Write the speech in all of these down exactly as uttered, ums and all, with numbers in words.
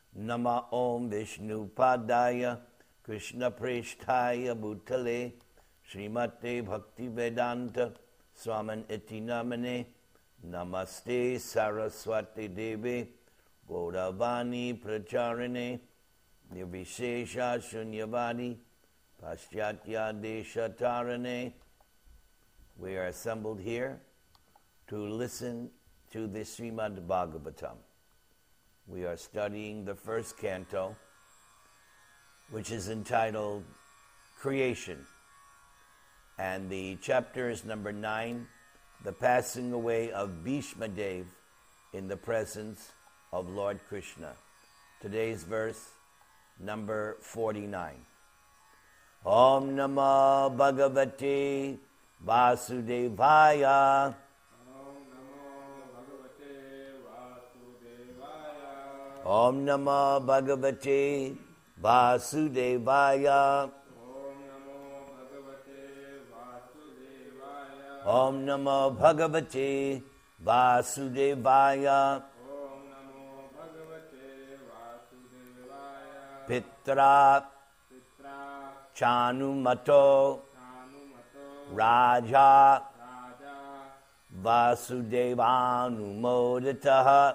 Nama Om Vishnu Padaya Krishna Preshtaya Bhutale Srimate Bhakti Vedanta Swaman Iti Namane Namaste Saraswati Devi Gauravani Pracharine Nirvishesha Shunyavadi Paschatya Desha Tarane. We are assembled here to listen to the Srimad Bhagavatam. We are studying the first canto, which is entitled Creation. And the chapter is number nine, the passing away of Bhishma Dev in the presence of Lord Krishna. Today's verse, number forty-nine. Om Namo Bhagavate Vasudevaya. Om Namo Bhagavate Vasudevaya. Om Namo Bhagavate Vasudevaya. Pitra Chanumato Raja Vasudevanumoditaha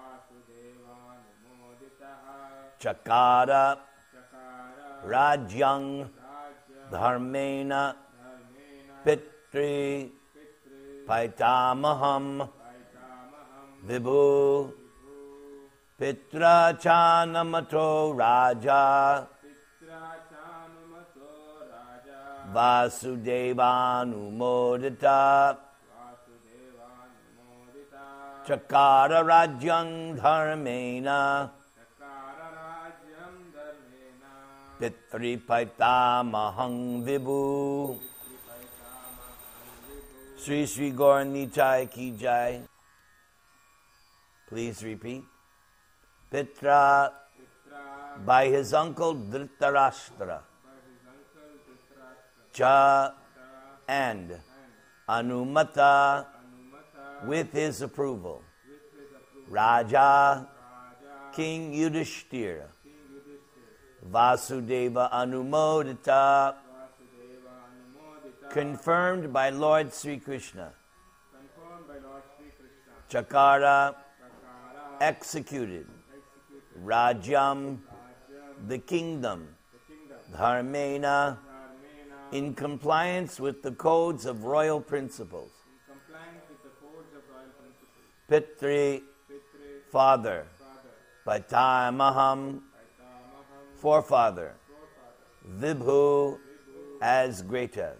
Chakara Rajyang Dharmena Pitri Paitamaham Vibhu Pitra Chanamato Raja Vasudevanumodita Chakara Rajyang Dharmena Pitri Paitamaham Vibhu. Sri Sri Gaur Nitai Ki Jai. Please repeat. Pitra, by his uncle Dhritarashtra. Cha, and Anumata, with his approval. Raja, King Yudhishthira. Vasudeva Anumodita, confirmed by Lord Sri Krishna. Chakara, executed. Rajyam, the kingdom. Dharmena, in compliance with the codes of royal principles. Pitri, father. Paitamaham, forefather. Vibhu, as great as.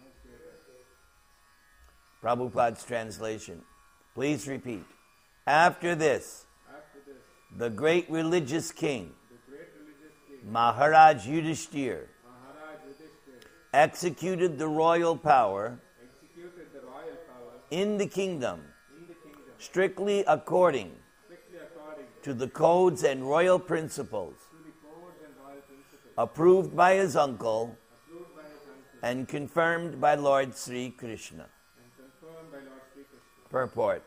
Prabhupada's translation. Please repeat. After this, After this the great religious king, great religious king Maharaj Yudhishthira, Maharaj Yudhishthira executed the royal power, executed the royal power in, the kingdom, in the kingdom, strictly according, strictly according to the codes and royal principles, to the codes and royal principles approved by his uncle, approved by his uncle and confirmed by Lord Sri Krishna. Purport.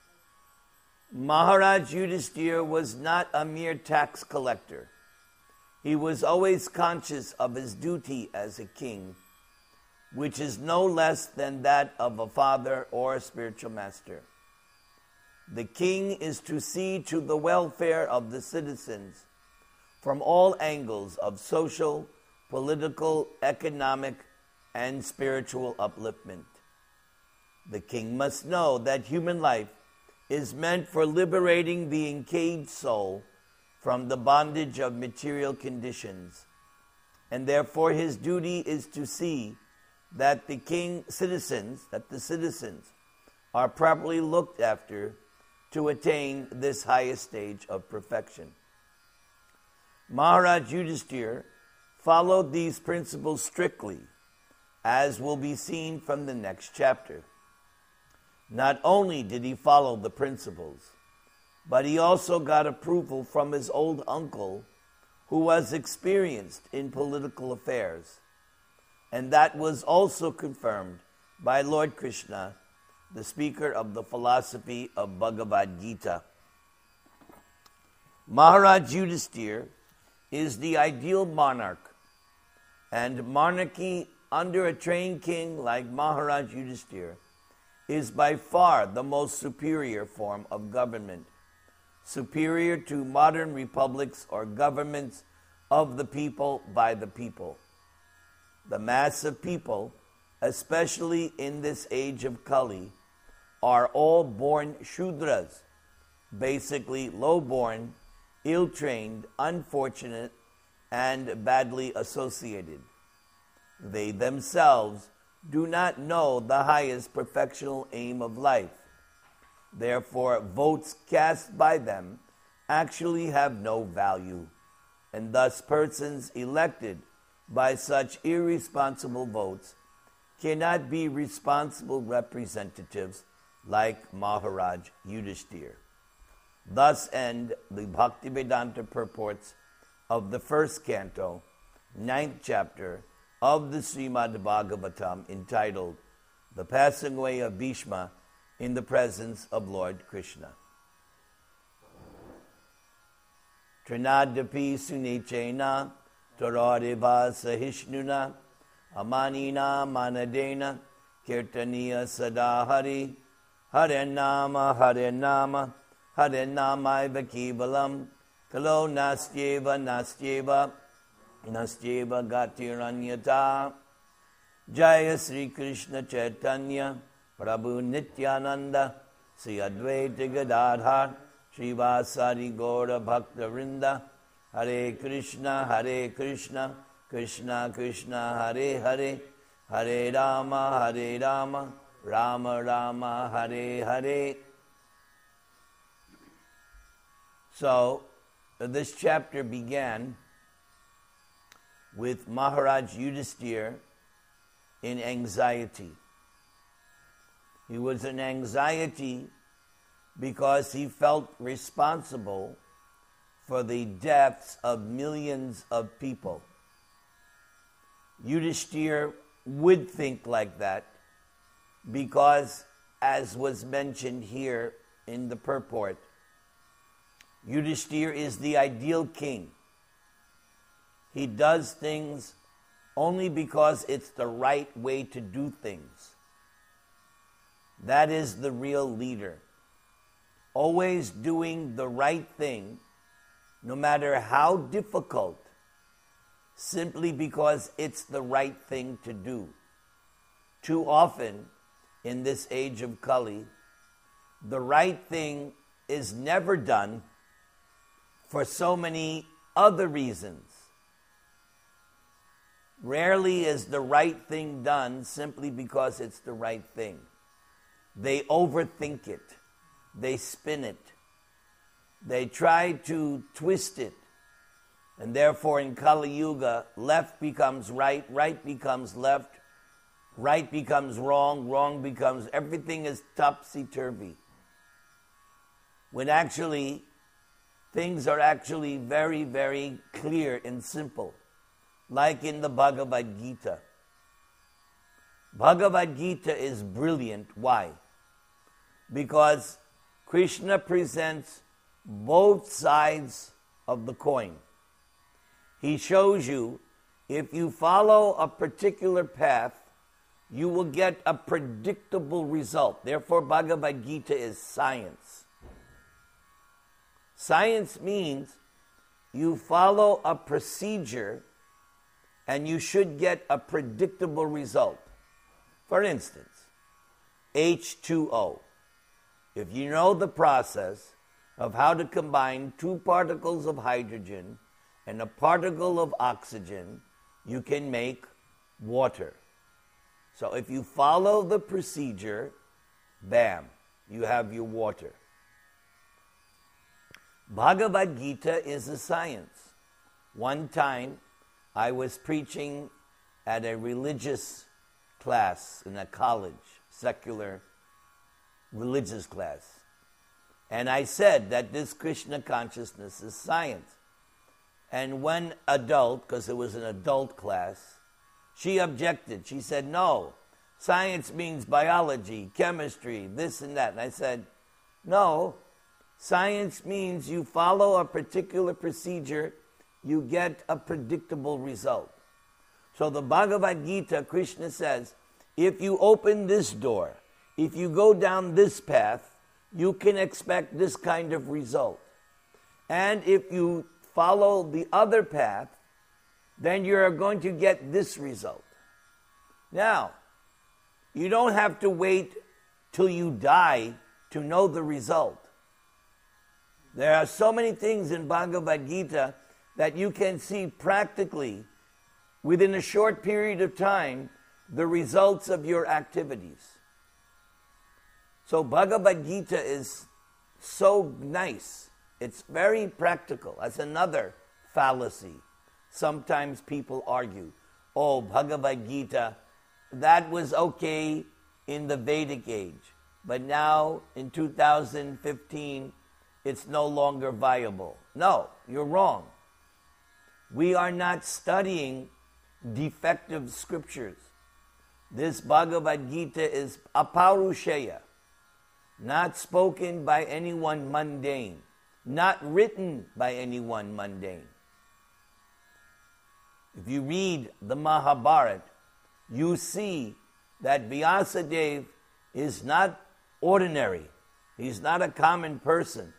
Maharaj Yudhishthira was not a mere tax collector. He was always conscious of his duty as a king, which is no less than that of a father or a spiritual master. The king is to see to the welfare of the citizens from all angles of social, political, economic, and spiritual upliftment. The king must know that human life is meant for liberating the encaged soul from the bondage of material conditions, and therefore his duty is to see that the king citizens, that the citizens are properly looked after to attain this highest stage of perfection. Maharaj Yudhishthira followed these principles strictly, as will be seen from the next chapter. Not only did he follow the principles, but he also got approval from his old uncle, who was experienced in political affairs. And that was also confirmed by Lord Krishna, the speaker of the philosophy of Bhagavad Gita. Maharaj Yudhisthira is the ideal monarch, and monarchy under a trained king like Maharaj Yudhisthira is by far the most superior form of government, superior to modern republics or governments of the people by the people. The mass of people, especially in this age of Kali, are all born Shudras, basically low-born, ill-trained, unfortunate, and badly associated. They themselves do not know the highest perfectional aim of life. Therefore, votes cast by them actually have no value, and thus persons elected by such irresponsible votes cannot be responsible representatives like Maharaj Yudhisthira. Thus end the Bhaktivedanta purports of the first canto, ninth chapter of the Srimad Bhagavatam, entitled The Passing Away of Bhishma in the Presence of Lord Krishna. Trinadapi sunichena Taradeva sahishnuna amanina manadena kirtaniya sadahari hare nama hare nama hare nama kevalam kalo nastyeva nastyeva nastyeva gatiranyata. Jaya Sri Krishna Chaitanya Prabhu Nityananda Sri Advaita Gadadhar Srivasari Gaura Bhakta Vrinda. Hare Krishna, Hare Krishna, Krishna Krishna, Hare Hare, Hare Rama, Hare Rama, Rama Rama, Hare Hare. So, this chapter began with Maharaj Yudhisthira in anxiety. He was in anxiety because he felt responsible for the deaths of millions of people. Yudhisthira would think like that because, as was mentioned here in the purport, Yudhisthira is the ideal king. He does things only because it's the right way to do things. That is the real leader. Always doing the right thing, no matter how difficult, simply because it's the right thing to do. Too often, in this age of Kali, the right thing is never done for so many other reasons. Rarely is the right thing done simply because it's the right thing. They overthink it. They spin it. They try to twist it. And therefore in Kali Yuga, left becomes right, right becomes left, right becomes wrong, wrong becomes, everything is topsy-turvy. When actually, things are actually very, very clear and simple. Like in the Bhagavad Gita. Bhagavad Gita is brilliant. Why? Because Krishna presents both sides of the coin. He shows you, if you follow a particular path, you will get a predictable result. Therefore, Bhagavad Gita is science. Science means you follow a procedure and you should get a predictable result. For instance, H two O. If you know the process of how to combine two particles of hydrogen and a particle of oxygen, you can make water. So if you follow the procedure, bam, you have your water. Bhagavad Gita is a science. One time, I was preaching at a religious class in a college, secular religious class. And I said that this Krishna consciousness is science. And one adult, because it was an adult class, she objected. She said, no, science means biology, chemistry, this and that. And I said, no, Science means you follow a particular procedure, you get a predictable result. So the Bhagavad Gita, Krishna says, if you open this door, if you go down this path, you can expect this kind of result. And if you follow the other path, then you're going to get this result. Now, you don't have to wait till you die to know the result. There are so many things in Bhagavad Gita that you can see practically within a short period of time the results of your activities. So Bhagavad Gita is so nice. It's very practical. That's another fallacy. Sometimes people argue, oh, Bhagavad Gita, that was okay in the Vedic age, but now in two thousand fifteen, it's no longer viable. No, you're wrong. We are not studying defective scriptures. This Bhagavad Gita is aparusheya, not spoken by anyone mundane, not written by anyone mundane. If you read the Mahabharata, you see that Vyasadeva is not ordinary. He's not a common person.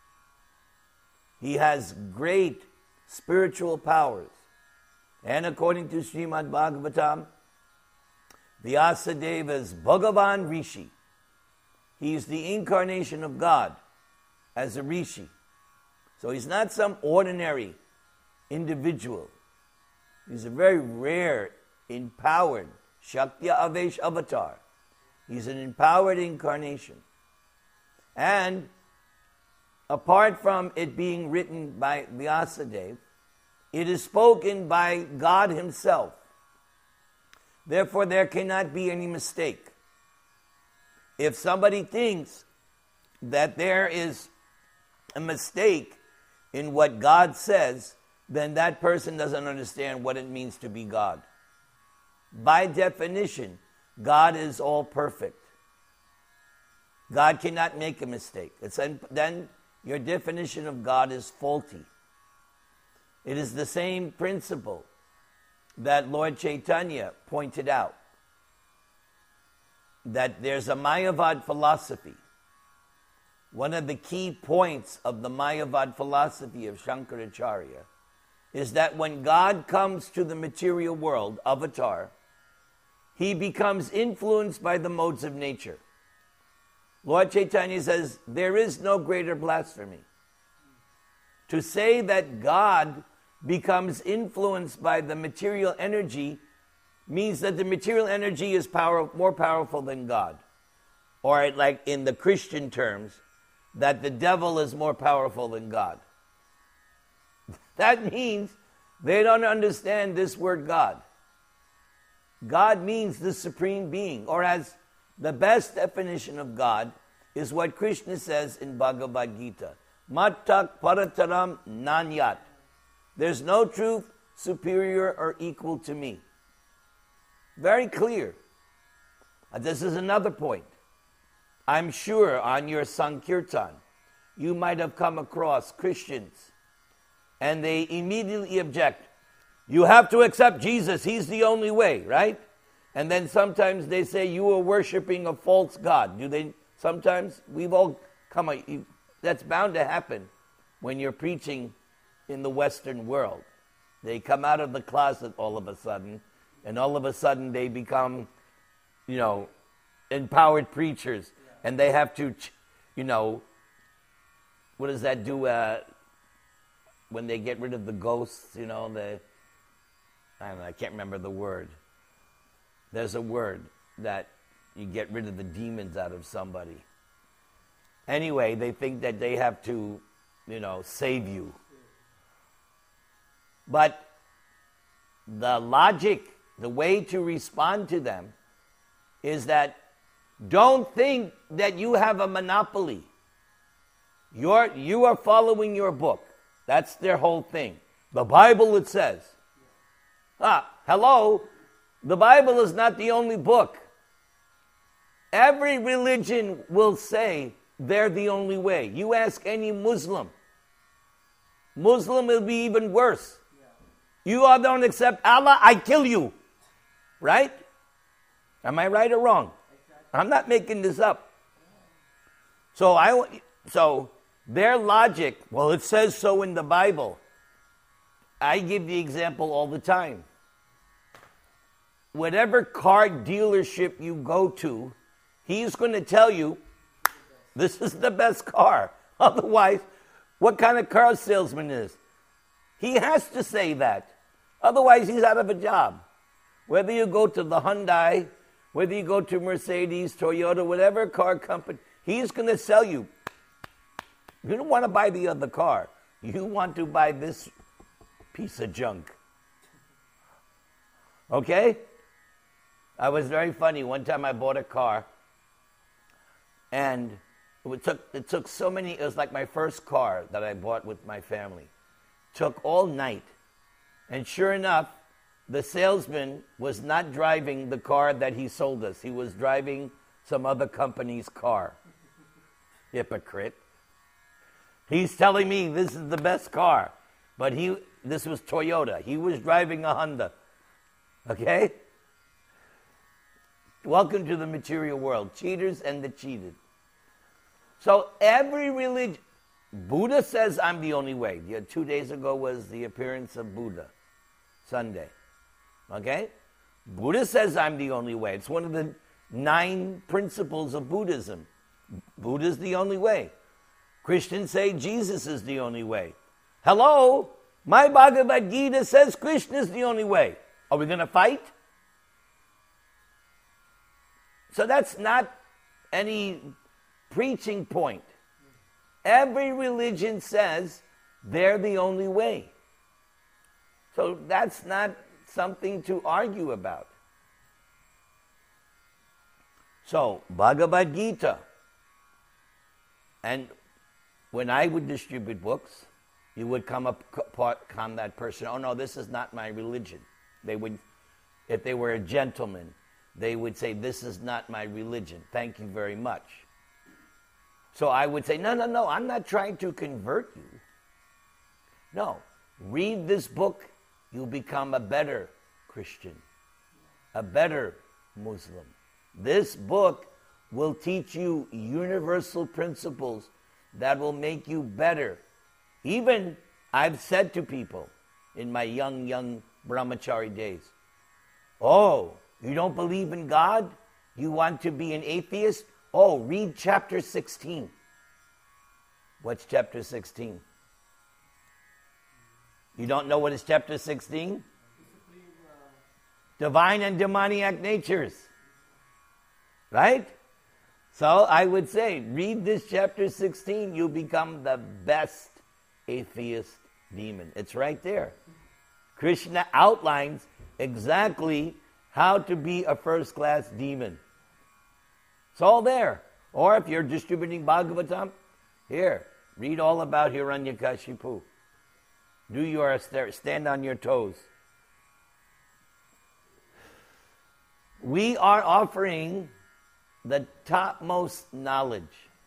He has great spiritual powers. And according to Srimad Bhagavatam, Vyasadeva is Bhagavan Rishi. He is the incarnation of God as a Rishi. So he's not some ordinary individual. He's a very rare, empowered Shaktya Avesh avatar. He's an empowered incarnation. And apart from it being written by Vyasadeva, it is spoken by God himself. Therefore, there cannot be any mistake. If somebody thinks that there is a mistake in what God says, then that person doesn't understand what it means to be God. By definition, God is all perfect. God cannot make a mistake. It's, then your definition of God is faulty. It is the same principle that Lord Chaitanya pointed out, that there's a Mayavad philosophy. One of the key points of the Mayavad philosophy of Shankaracharya is that when God comes to the material world, avatar, he becomes influenced by the modes of nature. Lord Chaitanya says, there is no greater blasphemy. To say that God becomes influenced by the material energy means that the material energy is power, more powerful than God. Or like in the Christian terms, that the devil is more powerful than God. That means they don't understand this word God. God means the supreme being, or as the best definition of God is what Krishna says in Bhagavad Gita. Mattak parataram nanyat. There's no truth superior or equal to me. Very clear. This is another point. I'm sure on your Sankirtan, you might have come across Christians, and they immediately object. You have to accept Jesus. He's the only way, right? And then sometimes they say you are worshiping a false god. Do they? Sometimes we've all come. That's bound to happen when you're preaching in the Western world. They come out of the closet all of a sudden, and all of a sudden they become, you know, empowered preachers, and they have to, you know, what does that do uh, when they get rid of the ghosts? You know, the I don't know, I can't remember the word. There's a word that you get rid of the demons out of somebody. Anyway, they think that they have to, you know, save you. But the logic, the way to respond to them is that don't think that you have a monopoly. You're, you are following your book. That's their whole thing. The Bible, it says. Ah, hello? The Bible is not the only book. Every religion will say they're the only way. You ask any Muslim, Muslim will be even worse. You all don't accept Allah, I kill you. Right? Am I right or wrong? I'm not making this up. So I, so their logic, well, it says so in the Bible. I give the example all the time. Whatever car dealership you go to, he's going to tell you, this is the best car. Otherwise, what kind of car salesman is? He has to say that. Otherwise, he's out of a job. Whether you go to the Hyundai, whether you go to Mercedes, Toyota, whatever car company, he's going to sell you. You don't want to buy the other car. You want to buy this piece of junk. Okay? I was very funny. One time I bought a car, and it took, it took so many, it was like my first car that I bought with my family. It took all night. And sure enough, the salesman was not driving the car that he sold us. He was driving some other company's car. Hypocrite. He's telling me this is the best car. But he, this was Toyota. He was driving a Honda. Okay? Welcome to the material world. Cheaters and the cheated. So every religion, Buddha says I'm the only way. Yeah, two days ago was the appearance of Buddha, Sunday. Okay? Buddha says I'm the only way. It's one of the nine principles of Buddhism. Buddha's the only way. Christians say Jesus is the only way. Hello? My Bhagavad Gita says Krishna is the only way. Are we going to fight? So that's not any preaching point. Every religion says they're the only way. So that's not something to argue about. So, Bhagavad Gita. And when I would distribute books, you would come up upon that person, oh no, this is not my religion. They would, if they were a gentleman, they would say, this is not my religion. Thank you very much. So I would say, no, no, no, I'm not trying to convert you. No, read this book, you'll become a better Christian, a better Muslim. This book will teach you universal principles that will make you better. Even I've said to people in my young, young brahmachari days, oh, you don't believe in God? You want to be an atheist? Oh, read chapter sixteen. What's chapter sixteen? You don't know what is chapter sixteen? Divine and demoniac natures. Right? So I would say, read this chapter sixteen, you'll become the best atheist demon. It's right there. Krishna outlines exactly how to be a first-class demon. It's all there. Or if you're distributing Bhagavatam, here, read all about Hiranyakashipu. Do your stand on your toes. We are offering the topmost knowledge.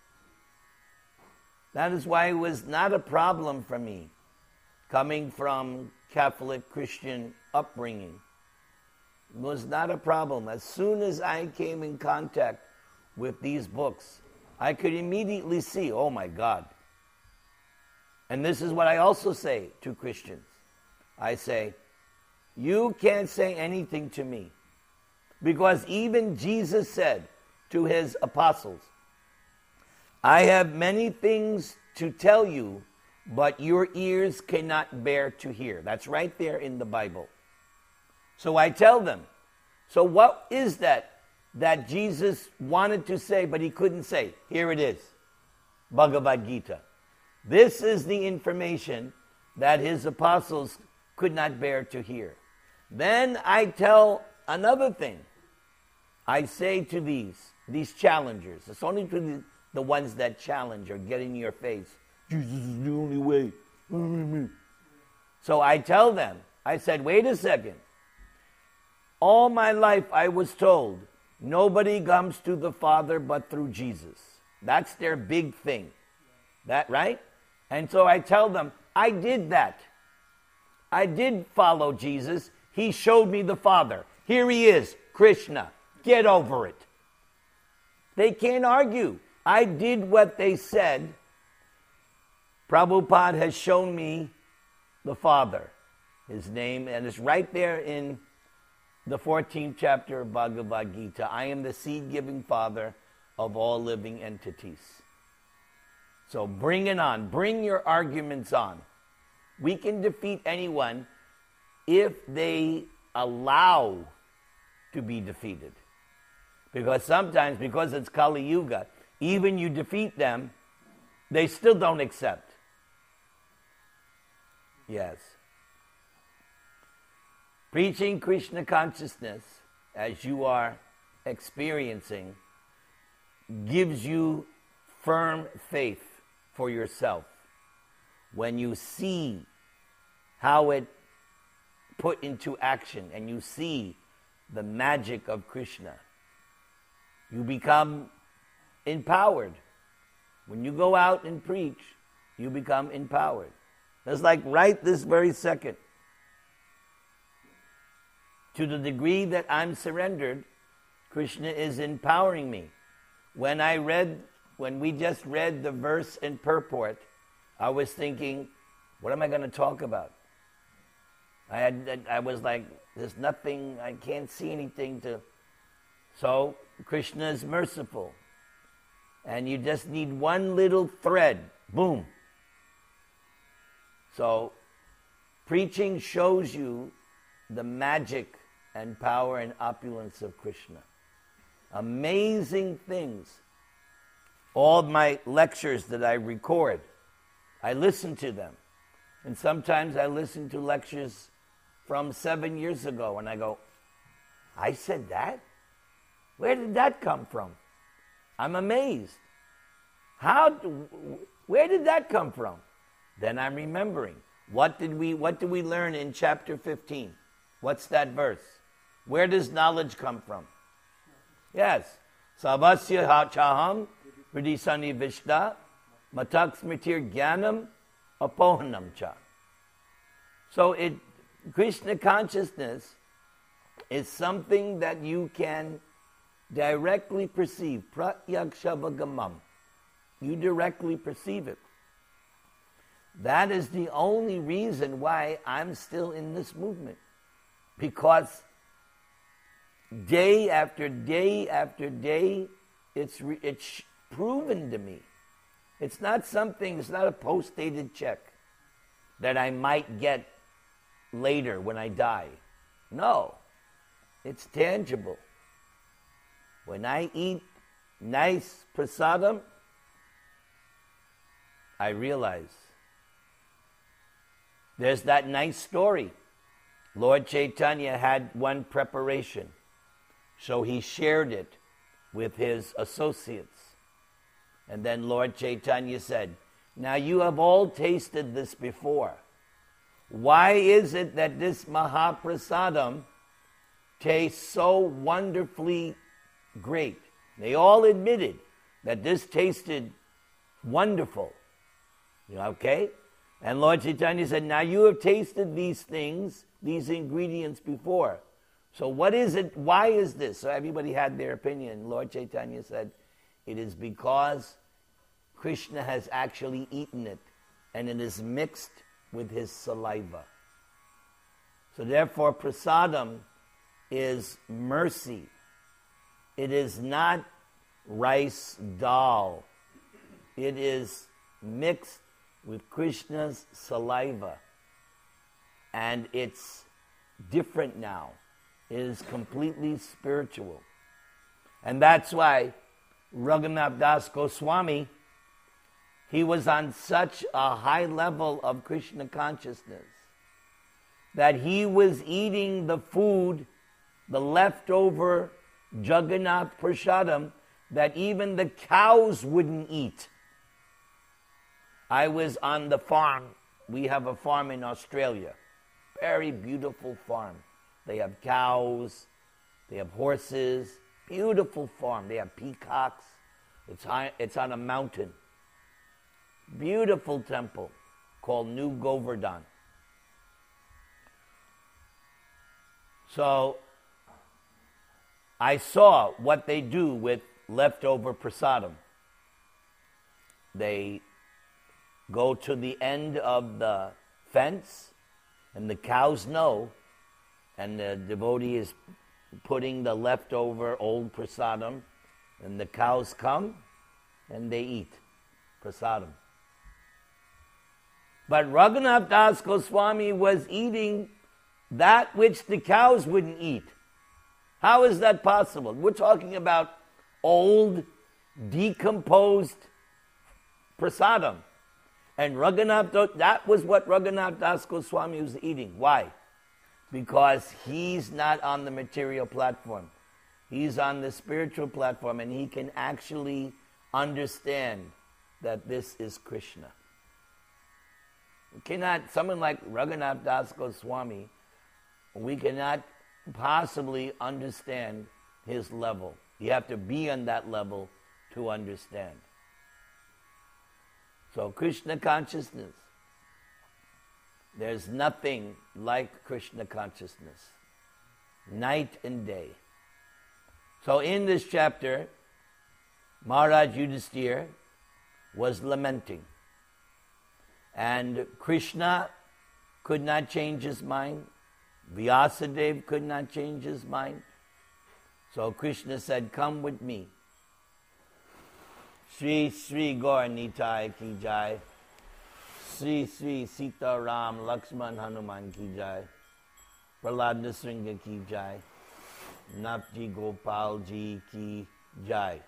That is why it was not a problem for me, coming from Catholic Christian upbringing. It was not a problem. As soon as I came in contact with these books, I could immediately see, oh my God. And this is what I also say to Christians. I say, you can't say anything to me. Because even Jesus said to his apostles, I have many things to tell you, but your ears cannot bear to hear. That's right there in the Bible. So I tell them, so what is that that Jesus wanted to say, but he couldn't say? Here it is, Bhagavad Gita. This is the information that his apostles could not bear to hear. Then I tell another thing. I say to these, these challengers, it's only to the, the ones that challenge or get in your face, Jesus is the only way. So I tell them, I said, wait a second. All my life I was told, nobody comes to the Father but through Jesus. That's their big thing. That, right? And so I tell them, I did that. I did follow Jesus. He showed me the Father. Here he is, Krishna. Get over it. They can't argue. I did what they said. Prabhupada has shown me the Father, his name, and it's right there in the fourteenth chapter of Bhagavad Gita. I am the seed-giving Father of all living entities. So bring it on. Bring your arguments on. We can defeat anyone if they allow to be defeated. Because sometimes, because it's Kali Yuga, even you defeat them, they still don't accept. Yes. Preaching Krishna consciousness, as you are experiencing, gives you firm faith for yourself. When you see how it put into action and you see the magic of Krishna, you become empowered. When you go out and preach, you become empowered. It's like right this very second. To the degree that I'm surrendered, Krishna is empowering me. When I read, when we just read the verse in purport, I was thinking, what am I going to talk about? I had, I was like, there's nothing, I can't see anything to... So, Krishna is merciful. And you just need one little thread. Boom. So, preaching shows you the magic and power and opulence of Krishna. Amazing things. All my lectures that I record, I listen to them. And sometimes I listen to lectures from seven years ago and I go, I said that? Where did that come from? I'm amazed. How? Where did that come from? Then I'm remembering. What did we what did we learn in chapter fifteen? What's that verse? Where does knowledge come from? Yes. Savasya chaham hridisani vishta matak smritir jnanam apohanam cha. So it Krishna consciousness is something that you can directly perceive. Pratyakshavagammam. You directly perceive it. That is the only reason why I'm still in this movement. Because day after day after day, it's re- it's proven to me. It's not something, it's not a post-dated check that I might get later when I die. No, it's tangible. When I eat nice prasadam, I realize there's that nice story. Lord Chaitanya had one preparation, so he shared it with his associates. And then Lord Chaitanya said, now you have all tasted this before. Why is it that this Mahaprasadam tastes so wonderfully great? They all admitted that this tasted wonderful. Okay? And Lord Chaitanya said, now you have tasted these things, these ingredients before. So what is it? Why is this? So everybody had their opinion. Lord Chaitanya said, it is because Krishna has actually eaten it, and it is mixed with his saliva. So therefore, prasadam is mercy. It is not rice dal. It is mixed with Krishna's saliva. And it's different now. It is completely spiritual. And that's why Raghunath Das Goswami, he was on such a high level of Krishna consciousness that he was eating the food, the leftover Jagannath Prasadam, that even the cows wouldn't eat. I was on the farm. We have a farm in Australia. Very beautiful farm. They have cows. They have horses. Beautiful farm. They have peacocks. It's high, it's on a mountain. Beautiful temple called New Govardhan. So I saw what they do with leftover prasadam. They go to the end of the fence, and the cows know, and the devotee is putting the leftover old prasadam, and the cows come, and they eat prasadam. But Raghunath Das Goswami was eating that which the cows wouldn't eat. How is that possible? We're talking about old, decomposed prasadam. And Raghunath, that was what Raghunath Das Goswami was eating. Why? Because he's not on the material platform. He's on the spiritual platform, and he can actually understand that this is Krishna. We cannot, someone like Raghunath Das Goswami, we cannot possibly understand his level. You have to be on that level to understand. So Krishna consciousness, there's nothing like Krishna consciousness, night and day. So in this chapter, Maharaj Yudhisthira was lamenting. And Krishna could not change his mind. Vyasadeva could not change his mind. So Krishna said, come with me. Sri Sri Gaur Nitai ki jai. Sri Sri Sita Ram Lakshman Hanuman ki jai. Prahlad Nisringa ki jai. Napji Gopal ji ki jai.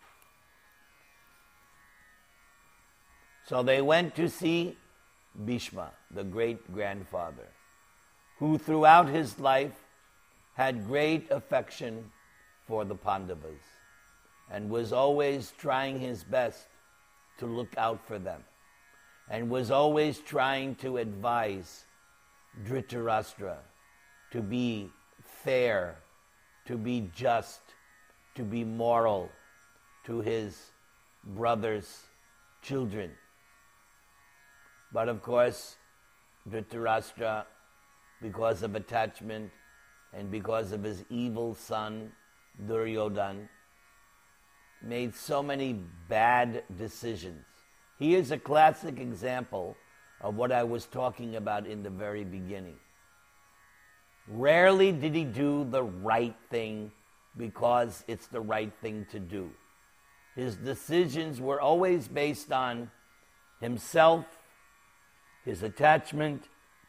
So they went to see Bhishma, the great-grandfather, who throughout his life had great affection for the Pandavas and was always trying his best to look out for them and was always trying to advise Dhritarashtra to be fair, to be just, to be moral to his brother's children. But of course, Dhritarashtra, because of attachment and because of his evil son, Duryodhana, made so many bad decisions. He is a classic example of what I was talking about in the very beginning. Rarely did he do the right thing because it's the right thing to do. His decisions were always based on himself, his attachment,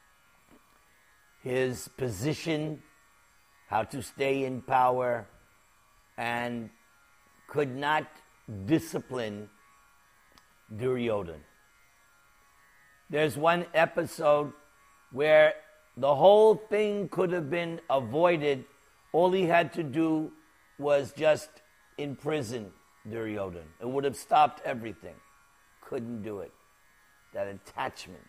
his position, how to stay in power, and could not discipline Duryodhana. There's one episode where the whole thing could have been avoided. All he had to do was just imprison Duryodhana. It would have stopped everything. Couldn't do it. That attachment.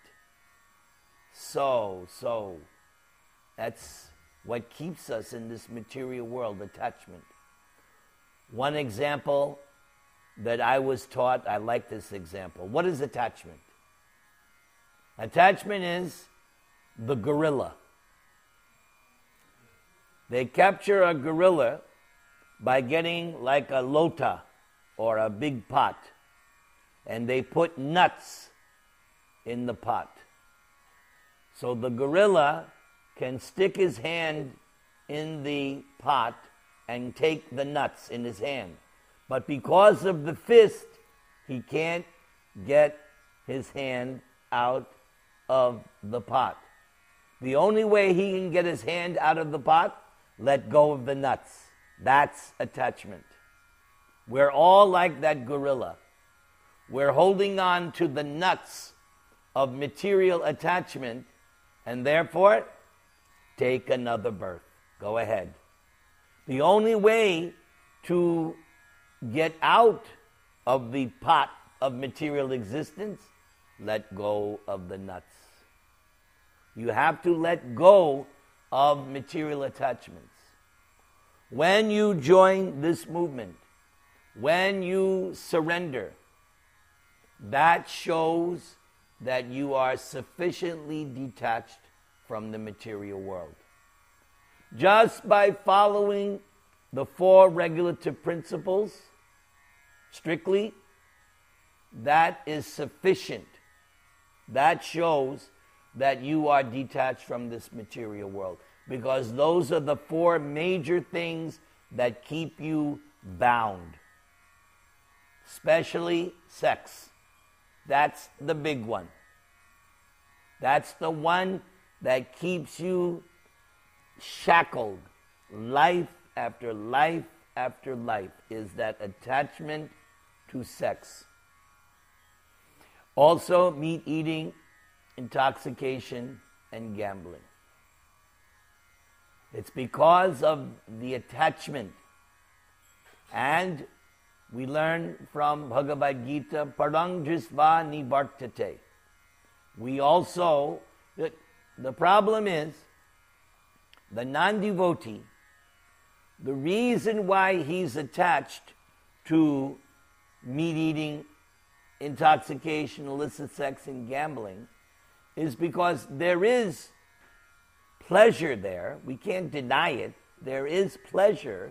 So, so, that's what keeps us in this material world, attachment. One example that I was taught, I like this example. What is attachment? Attachment is the gorilla. They capture a gorilla by getting like a lota or a big pot, and they put nuts in the pot. So the gorilla can stick his hand in the pot and take the nuts in his hand. But because of the fist, he can't get his hand out of the pot. The only way he can get his hand out of the pot, let go of the nuts. That's attachment. We're all like that gorilla. We're holding on to the nuts of material attachment, and therefore, take another birth. Go ahead. The only way to get out of the pot of material existence, let go of the nuts. You have to let go of material attachments. When you join this movement, When you surrender, that shows that you are sufficiently detached from the material world. Just by following the four regulative principles strictly, that is sufficient. That shows that you are detached from this material world, because those are the four major things that keep you bound. Especially sex. That's the big one. That's the one that keeps you shackled. Life after life after life is that attachment to sex. Also, meat eating, intoxication, and gambling. It's because of the attachment. And we learn from Bhagavad Gita, parang drisva nivartate. We also, the, the problem is, the non-devotee, the reason why he's attached to meat eating, intoxication, illicit sex, and gambling is because there is pleasure there. We can't deny it. There is pleasure.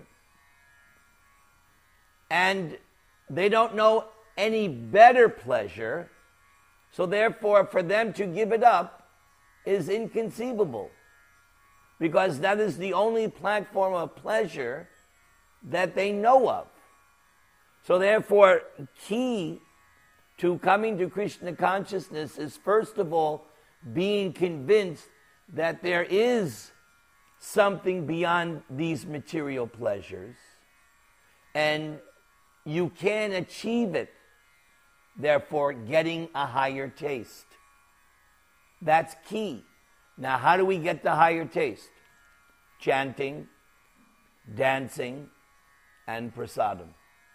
And they don't know any better pleasure. So therefore, for them to give it up is inconceivable. Because that is the only platform of pleasure that they know of. So therefore, key to coming to Krishna consciousness is, first of all, being convinced that there is something beyond these material pleasures, and you can achieve it, therefore getting a higher taste. That's key. Now, how do we get the higher taste? Chanting, dancing, and prasadam.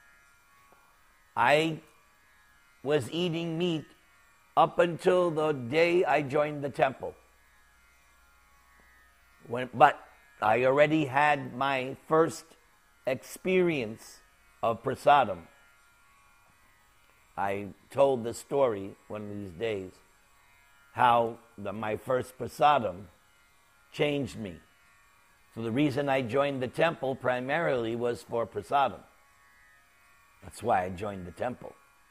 I was eating meat up until the day I joined the temple. When, but I already had my first experience of prasadam. I told the story one of these days, how the, my first prasadam changed me. So the reason I joined the temple primarily was for prasadam. That's why I joined the temple.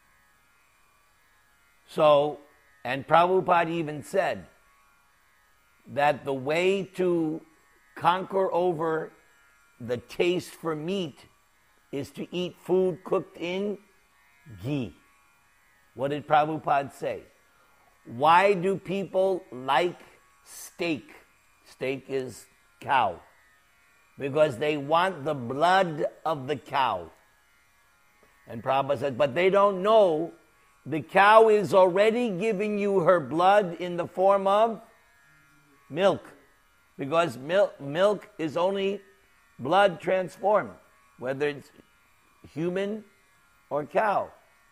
So, and Prabhupada even said that the way to conquer over the taste for meat is to eat food cooked in ghee. What did Prabhupada say? Why do people like steak? Steak is cow. Because they want the blood of the cow. And Prabhupada said, but they don't know the cow is already giving you her blood in the form of milk. Because milk, milk is only blood transformed, whether it's human or cow.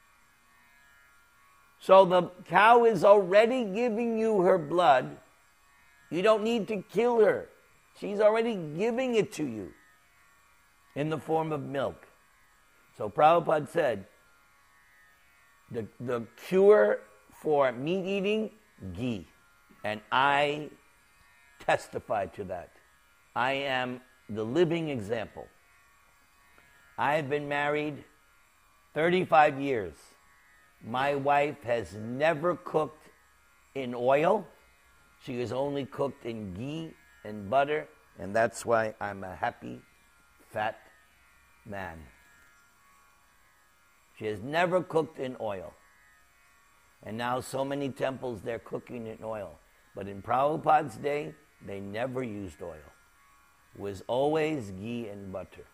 So the cow is already giving you her blood. You don't need to kill her. She's already giving it to you in the form of milk. So Prabhupada said, the, the cure for meat eating, ghee. And I testify to that. I am the living example. I have been married thirty-five years. My wife has never cooked in oil. She has only cooked in ghee and butter, and that's why I'm a happy, fat man. She has never cooked in oil. And now so many temples, they're cooking in oil. But in Prabhupada's day, they never used oil. It was always ghee and butter.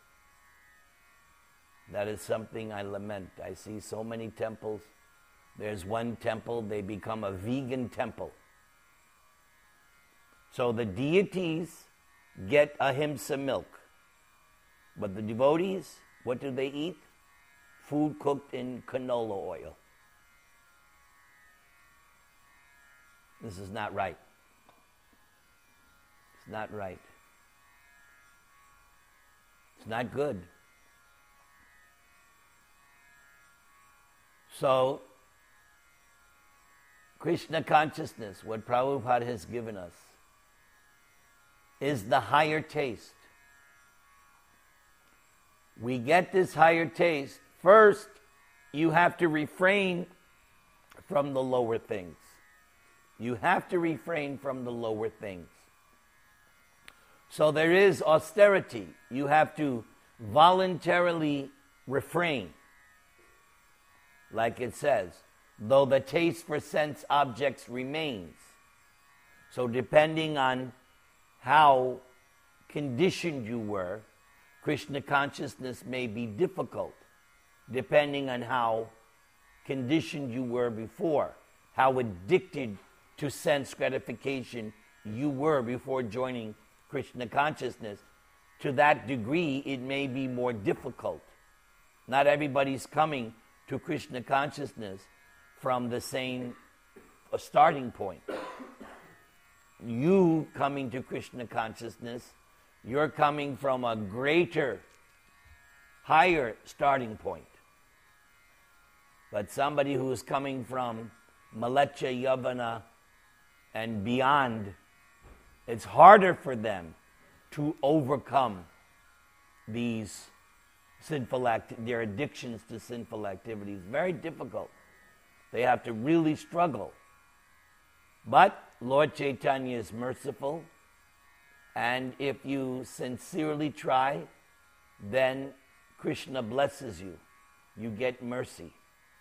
That is something I lament. I see so many temples. There's one temple, they become a vegan temple. So the deities get ahimsa milk. But the devotees, what do they eat? Food cooked in canola oil. This is not right. It's not right. It's not good. So, Krishna consciousness, what Prabhupada has given us, is the higher taste. We get this higher taste. First, you have to refrain from the lower things. You have to refrain from the lower things. So there is austerity. You have to voluntarily refrain. Like it says, though the taste for sense objects remains. So depending on how conditioned you were, Krishna consciousness may be difficult, depending on how conditioned you were before, how addicted to sense gratification you were before joining Krishna consciousness. To that degree, it may be more difficult. Not everybody's coming to Krishna consciousness from the same uh, starting point. You coming to Krishna consciousness, you're coming from a greater, higher starting point. But somebody who's coming from Malecha Yavana and beyond, it's harder for them to overcome these sinful act, their addictions to sinful activities. Very difficult. They have to really struggle. But Lord Chaitanya is merciful, and if you sincerely try, then Krishna blesses you. You get mercy.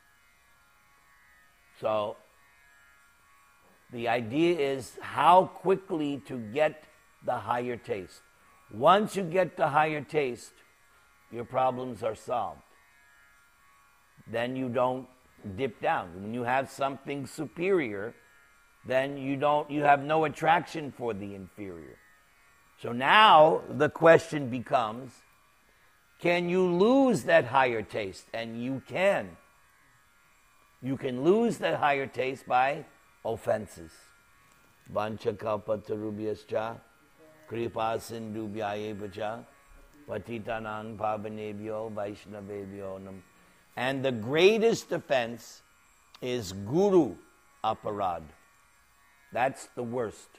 So, the idea is how quickly to get the higher taste. Once you get the higher taste, your problems are solved. Then you don't dip down. When you have something superior, then you don't you have no attraction for the inferior. So now the question becomes, can you lose that higher taste? And you can. You can lose that higher taste by offenses. Vancha kalpatarubhyascha kripa sindhubhyayevacha patitanang pavanebhyo vaishnavebhyo nam. And the greatest offense is guru aparad. That's the worst.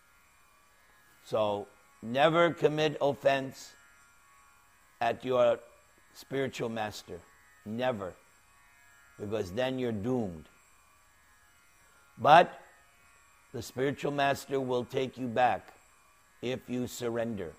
So never commit offense at your spiritual master. Never. Because then you're doomed. But the spiritual master will take you back if you surrender.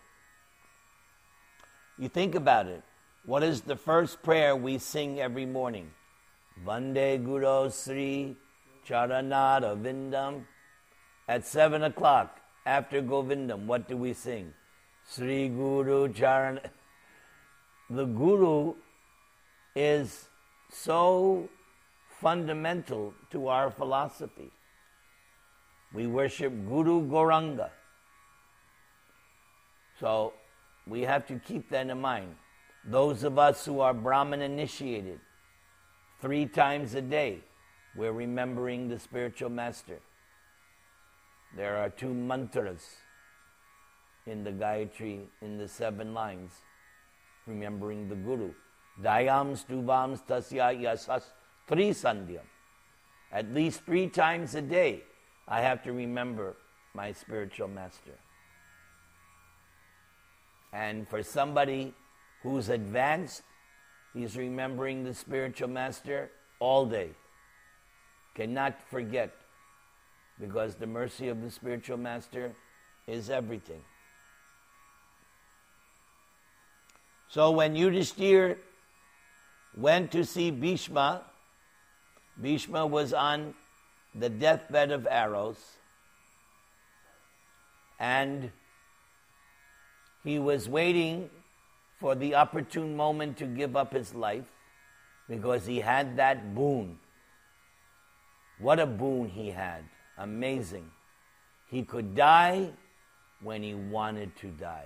You think about it. What is the first prayer we sing every morning? Vande Guru Sri Charanara Vindam. At seven o'clock, after Govindam, what do we sing? Sri Guru Charan. The Guru is so fundamental to our philosophy. We worship Guru Gauranga. So we have to keep that in mind. Those of us who are Brahman initiated, three times a day, we're remembering the spiritual master. There are two mantras in the Gayatri, in the seven lines, remembering the Guru. Dayam stuvam tasya yasas tri sandhyam. At least three times a day, I have to remember my spiritual master. And for somebody who's advanced, he's remembering the spiritual master all day. Cannot forget, because the mercy of the spiritual master is everything. So when Yudhishthira went to see Bhishma, Bhishma was on the deathbed of arrows, and he was waiting for the opportune moment to give up his life, because he had that boon. What a boon he had. Amazing. He could die when he wanted to die.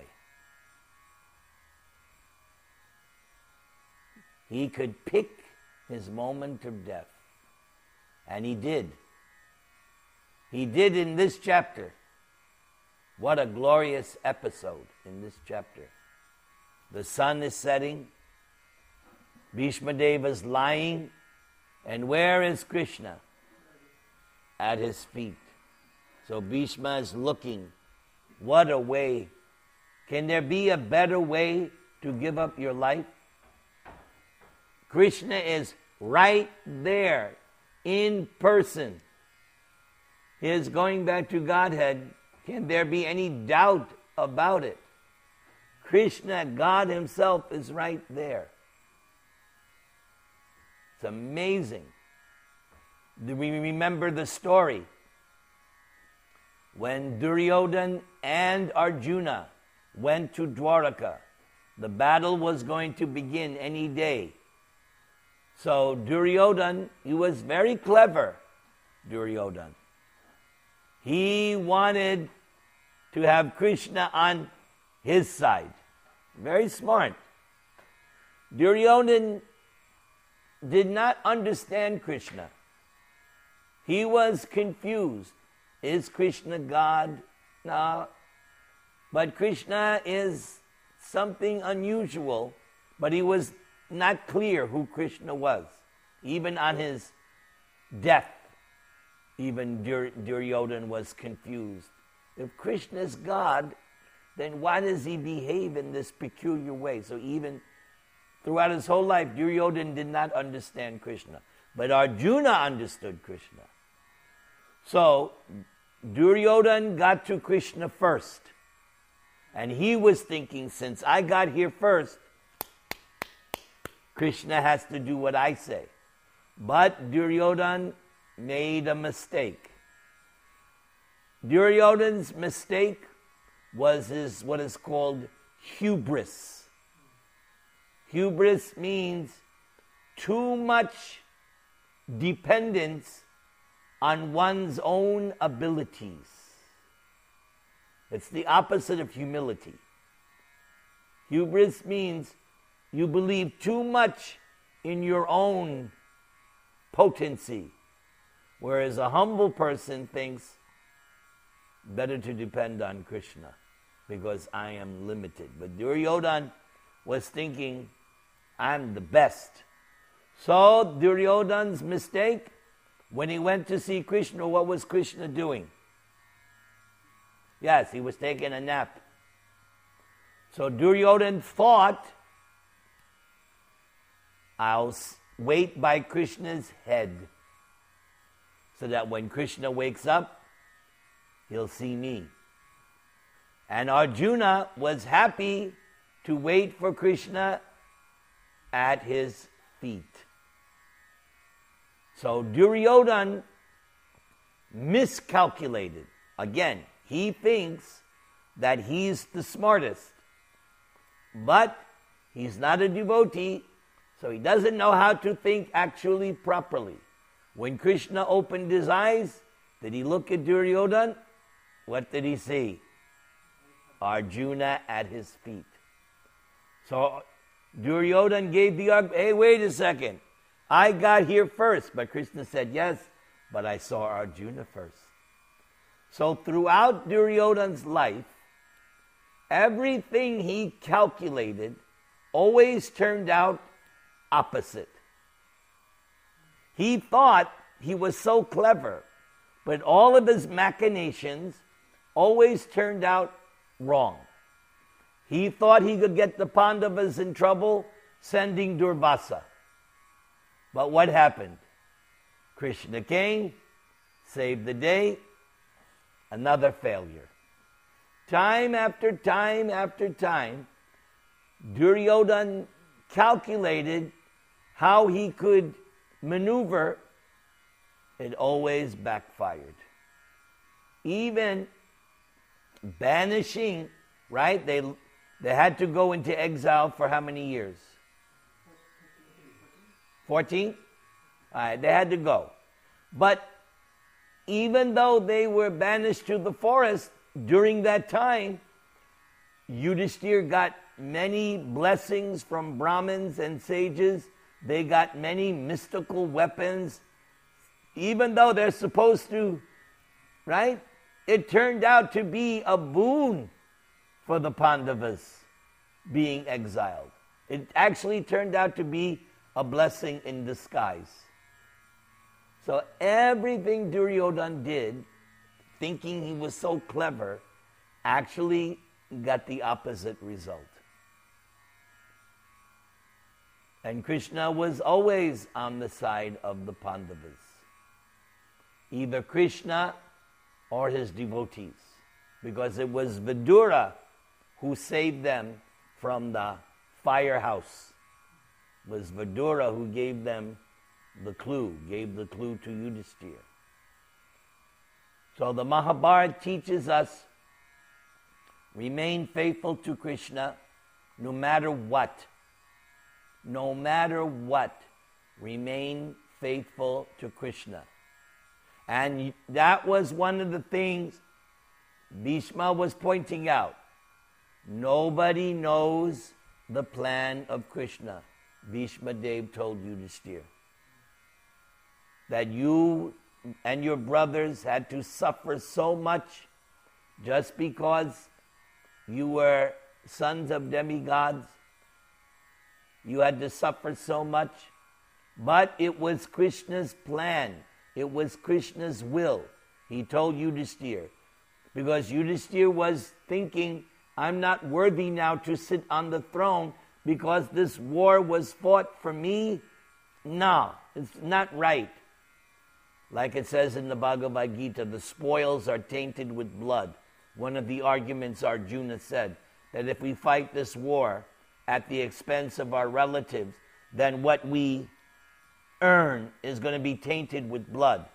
He could pick his moment of death. And he did. He did in this chapter. What a glorious episode in this chapter. The sun is setting. Bhishma Deva is lying And where is Krishna? At his feet. So Bhishma is looking. What a way. Can there be a better way to give up your life? Krishna is right there, in person. He is going back to Godhead. Can there be any doubt about it? Krishna, God himself, is right there. It's amazing. Do we remember the story? When Duryodhana and Arjuna went to Dwaraka, the battle was going to begin any day. So Duryodhana, he was very clever, Duryodhana. He wanted to have Krishna on his side. Very smart. Duryodhana did not understand Krishna. He was confused. Is Krishna God? No. But Krishna is something unusual, but he was not clear who Krishna was. Even on his death, even Dur- Duryodhana was confused. If Krishna is God, then why does he behave in this peculiar way? So even throughout his whole life, Duryodhana did not understand Krishna. But Arjuna understood Krishna. So Duryodhana got to Krishna first. And he was thinking, since I got here first, Krishna has to do what I say. But Duryodhana made a mistake. Duryodhana's mistake was his what is called hubris. Hubris means too much dependence on one's own abilities. It's the opposite of humility. Hubris means you believe too much in your own potency, whereas a humble person thinks, better to depend on Krishna, because I am limited. But Duryodhana was thinking, I'm the best. So Duryodhana's mistake, when he went to see Krishna, what was Krishna doing? Yes, he was taking a nap. So Duryodhana thought, I'll wait by Krishna's head, so that when Krishna wakes up, he'll see me. And Arjuna was happy to wait for Krishna at his feet. So Duryodhana miscalculated. Again, he thinks that he's the smartest, but he's not a devotee, so he doesn't know how to think actually properly. When Krishna opened his eyes, did he look at Duryodhana? What did he see? Arjuna at his feet. So Duryodhana gave the argument, hey, wait a second. I got here first. But Krishna said, yes, but I saw Arjuna first. So throughout Duryodhana's life, everything he calculated always turned out opposite. He thought he was so clever, but all of his machinations always turned out wrong. He thought he could get the Pandavas in trouble sending Durvasa. But what happened? Krishna came, saved the day, another failure. Time after time after time, Duryodhana calculated how he could maneuver. It always backfired. Even banishing, right? They they had to go into exile for how many years? Fourteen? All right, they had to go. But even though they were banished to the forest during that time, Yudhishthira got many blessings from Brahmins and sages. They got many mystical weapons. Even though they're supposed to, right? It turned out to be a boon for the Pandavas being exiled. It actually turned out to be a blessing in disguise. So everything Duryodhana did, thinking he was so clever, actually got the opposite result. And Krishna was always on the side of the Pandavas. Either Krishna or his devotees. Because it was Vidura who saved them from the firehouse. It was Vidura who gave them the clue, gave the clue to Yudhisthira. So the Mahabharata teaches us, remain faithful to Krishna no matter what. No matter what, remain faithful to Krishna. And that was one of the things Bhishma was pointing out. Nobody knows the plan of Krishna. Bhishma Dev told Yudhisthira that you and your brothers had to suffer so much just because you were sons of demigods. You had to suffer so much, but it was Krishna's plan. It was Krishna's will. He told Yudhisthira, because Yudhisthira was thinking, I'm not worthy now to sit on the throne because this war was fought for me. No, it's not right. Like it says in the Bhagavad Gita, the spoils are tainted with blood. One of the arguments Arjuna said, that if we fight this war at the expense of our relatives, then what we earn is going to be tainted with blood.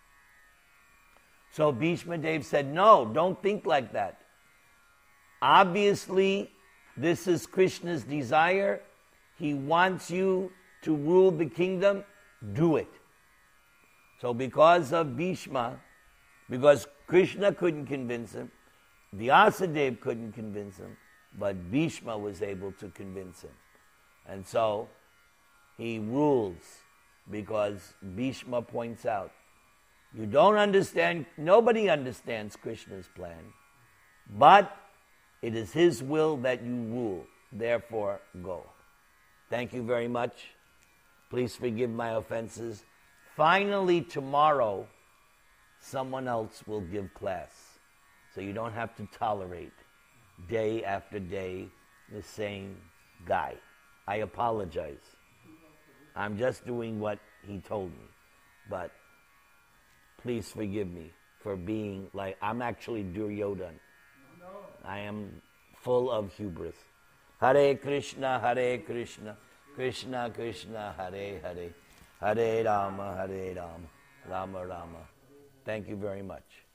So Bhishma Dev said, no, don't think like that. Obviously, this is Krishna's desire. He wants you to rule the kingdom. Do it. So because of Bhishma, because Krishna couldn't convince him, Vyasadeva couldn't convince him, but Bhishma was able to convince him. And so he rules because Bhishma points out, you don't understand, nobody understands Krishna's plan, but it is his will that you rule. Therefore, go. Thank you very much. Please forgive my offenses. Finally, tomorrow, someone else will give class. So you don't have to tolerate day after day the same guy. I apologize. I'm just doing what he told me. But please forgive me for being like, I'm actually Duryodhana. I am full of hubris. Hare Krishna, Hare Krishna, Krishna Krishna, Hare Hare, Hare Rama, Hare Rama, Rama Rama. Thank you very much.